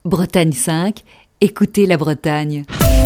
Bretagne 5, écoutez la Bretagne.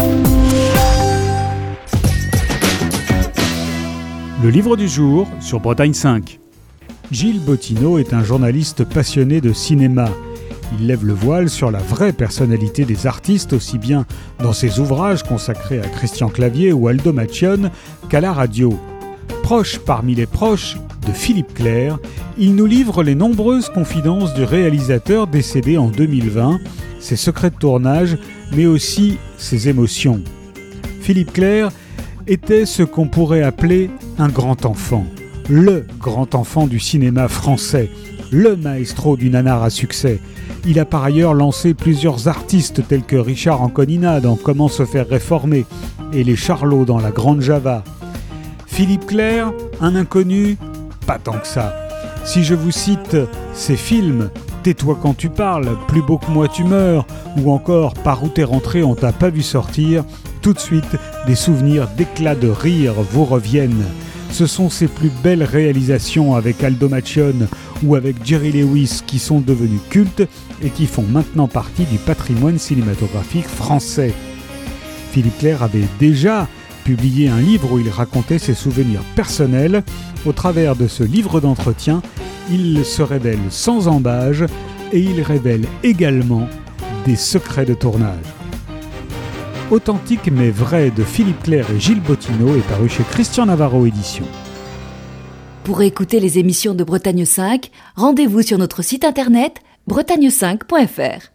Le livre du jour sur Bretagne 5. Gilles Bottineau est un journaliste passionné de cinéma. Il lève le voile sur la vraie personnalité des artistes, aussi bien dans ses ouvrages consacrés à Christian Clavier ou Aldo Macione qu'à la radio. Proche parmi les proches de Philippe Clerc, il nous livre les nombreuses confidences du réalisateur décédé en 2020, ses secrets de tournage, mais aussi ses émotions. Philippe Clerc était ce qu'on pourrait appeler un grand enfant, le grand enfant du cinéma français, le maestro du nanar à succès. Il a par ailleurs lancé plusieurs artistes tels que Richard Anconina dans Comment se faire réformer et les Charlots dans La Grande Java. Philippe Clerc, un inconnu, pas tant que ça. Si je vous cite ses films Tais-toi quand tu parles, Plus beau que moi tu meurs, ou encore Par où t'es rentré, on t'a pas vu sortir, tout de suite des souvenirs d'éclats de rire vous reviennent. Ce sont ses plus belles réalisations avec Aldo Macione ou avec Jerry Lewis qui sont devenus cultes et qui font maintenant partie du patrimoine cinématographique français. Philippe Clerc avait déjà publié un livre où il racontait ses souvenirs personnels. Au travers de ce livre d'entretien, il se révèle sans ambages et il révèle également des secrets de tournage. Authentique mais vrai de Philippe Clerc et Gilles Bottineau est paru chez Christian Navarro Éditions. Pour écouter les émissions de Bretagne 5, rendez-vous sur notre site internet bretagne5.fr.